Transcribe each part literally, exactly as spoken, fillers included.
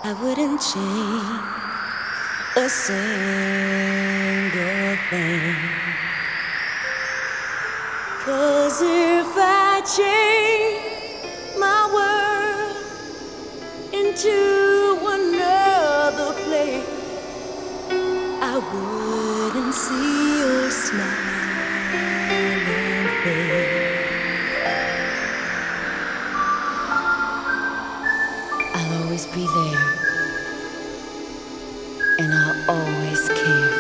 I wouldn't change a single thing. 'Cause if I change my world into another place, I wouldn't see your smiling face. I'll always be there, and I'll always care.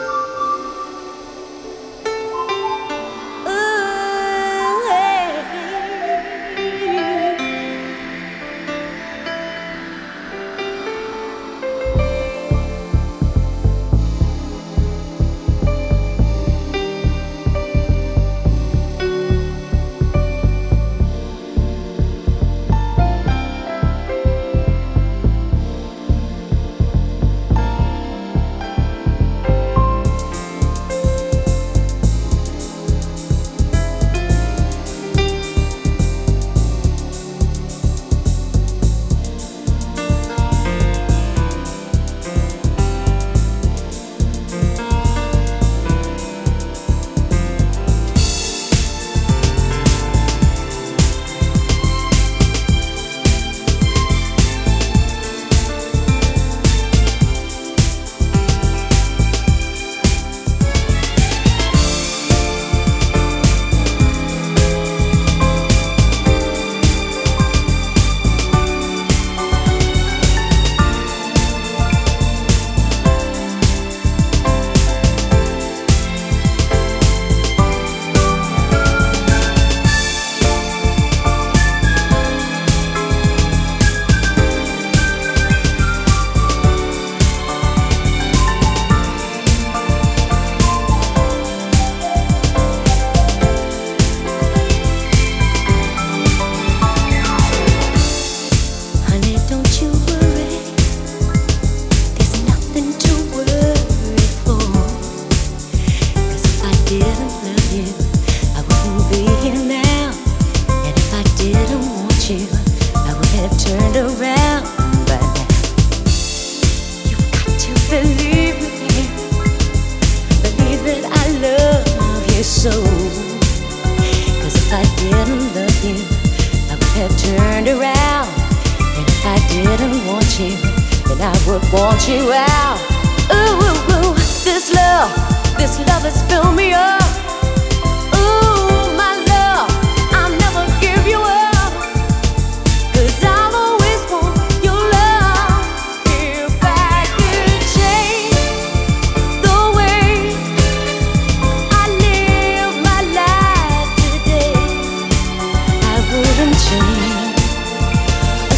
So, 'cause if I didn't love you, I would have turned around. And if I didn't want you, then I would want you out. Ooh, ooh, ooh, this love, this love has filled me up. Ooh, my love, I'll never give you up. 'Cause I'll always want your love. If I could change the way I live my life today, I wouldn't change a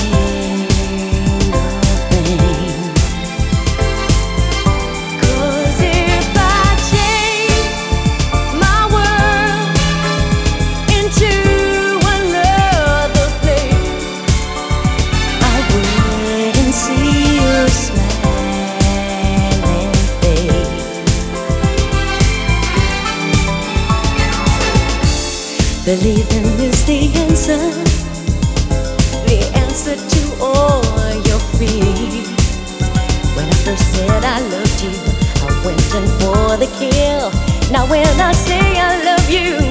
single thing. 'Cause if I change my world into another place, I wouldn't see your smiling face. Believing is the answer, the answer to all your fears. When I first said I loved you, I went in for the kill. Now when I say I love you,